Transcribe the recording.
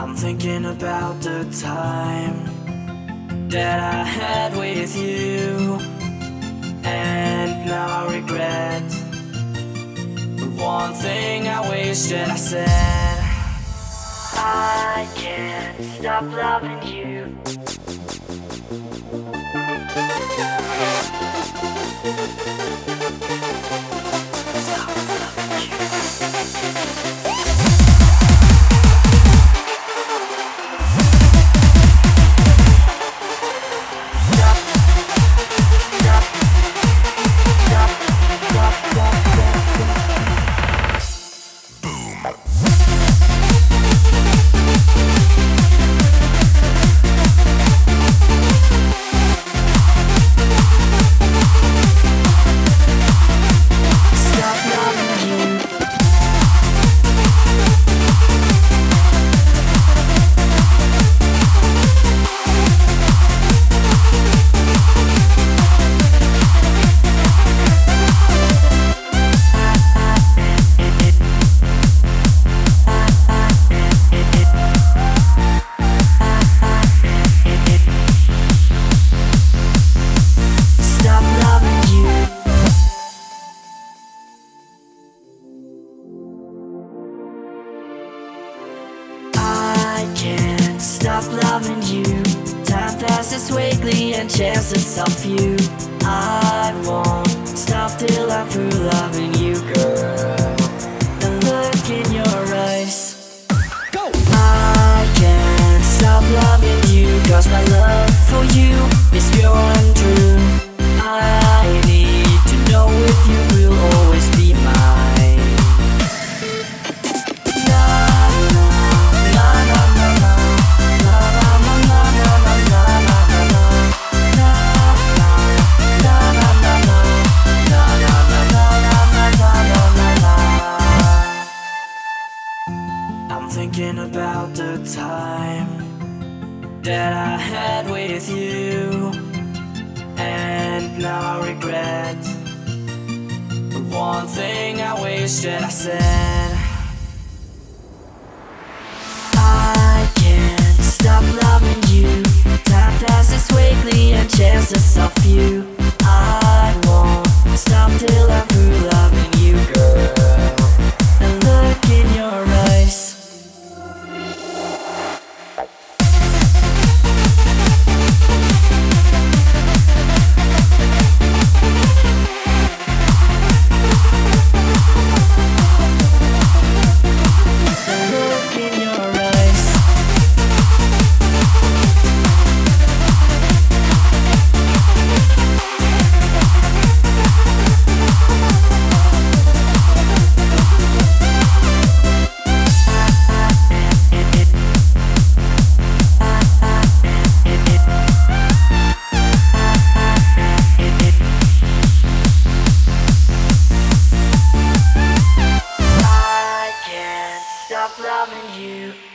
I'm thinking about the time that I had with you, and now I regret the one thing I wish that I said. I can't stop loving you. Stop loving you. Time passes quickly and chances are few. I won't stop till I'm through loving you, girl. The look in your eyes. Go! I can't stop loving you, 'cause my love for you is pure and true. I need to know if you will always be mine. I'm thinking about the time that I had with you, and now I regret the one thing I wish that I said. I can't stop loving you. Time passes quickly and chances are few. I won't stop till I'm through loving you, girl. The look in your eyes. Stop loving you.